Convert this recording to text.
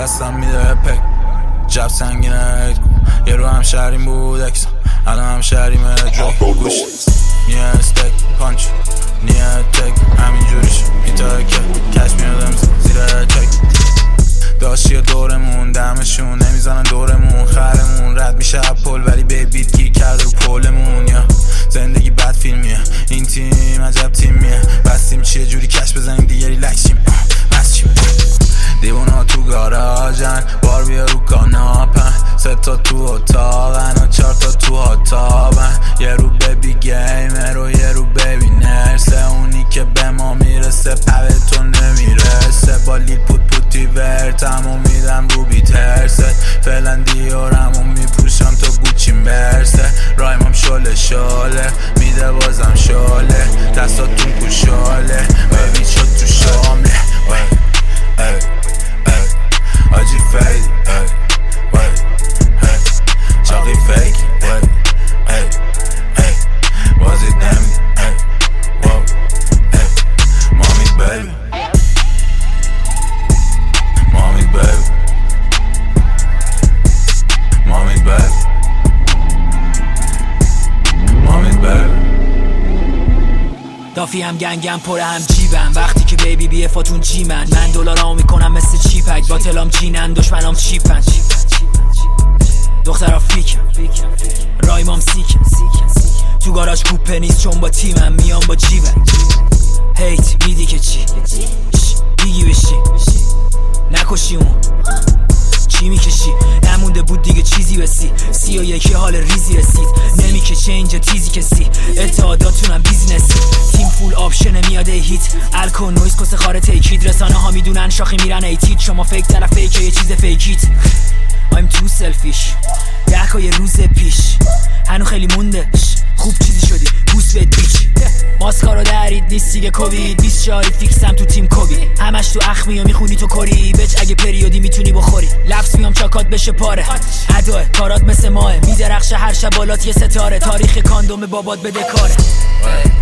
دستم میده پک جب سنگینه یه رو هم شهریم بود اکسا الان هم شهریمه درک گوش نیه استک پانچ نیه تک همینجوریش میتاکه کش میادم زیر چک داشتی دورمون دمشون نمیزنن دورمون خرمون رد میشه پل ولی بیت گیر کرده رو پولمون یا زندگی بد فیلمیه این تیم عجب تیمیه بستیم چیه جوری کش بزنیم دیگه ریلکسیم بس چیم دیوونا تو گاراژن بار بیا رو کاناپن 3 تا تو اتاقن و 4 تا تو اتاقن یه رو ببی گیمر و یه رو ببی نرسه اونی که به ما میرسه پوه تو نمیرسه با لیل پوتی ورتمو میدم رو بی ترسه فعلا دیارمو میپوشم تا گوچی برسه رایمم شاله میده بازم شاله دستاتون کشاله ببین شد تو شامله آجی فیدی چاقی فیکی بازید نمی مامی بیبی مامی بیبی مامی بیبی مامی بیبی دافی هم گنگم پره هم جیبم وقتی که بیبی بیه فاتون جی من دلارامو میکنم مثل چیپک باطلام جینن دشمنام چیپن دخترها فیکم رایمام سیکم تو گاراژ کوپه نیست چون با تیمم میام با جیبم هیت میدی که چی بیگی بشی نکشی اون چی میکشی نمونده بود دیگه چیزی بسی 31 حال ریزی رسید نمیکشه اینجا تیزی کسی اتحاداتونم بیزنسی تیم فول آپشن میاده هیت الکو نویز کس خاره تیکید رسانه ها میدونن شاخی میرن ایتید شما فیک طرف فیکه یه چیز فیکیت I'm too selfish 10 یه روز پیش هنو خیلی مونده خوب چیزی شدی بوس بد بیچ ماسکارو درید نیست دیگه کووید 24 فیکسم تو تیم کوبی همش تو اخمی و میخونی تو کری بچ اگه پریودی میتونی بخوری لفظ میام چاکات بشه پاره اداه کارات مثل ماه میدرخشه هر شب بالات یه ستاره تاریخ کاندوم بابات بده کاره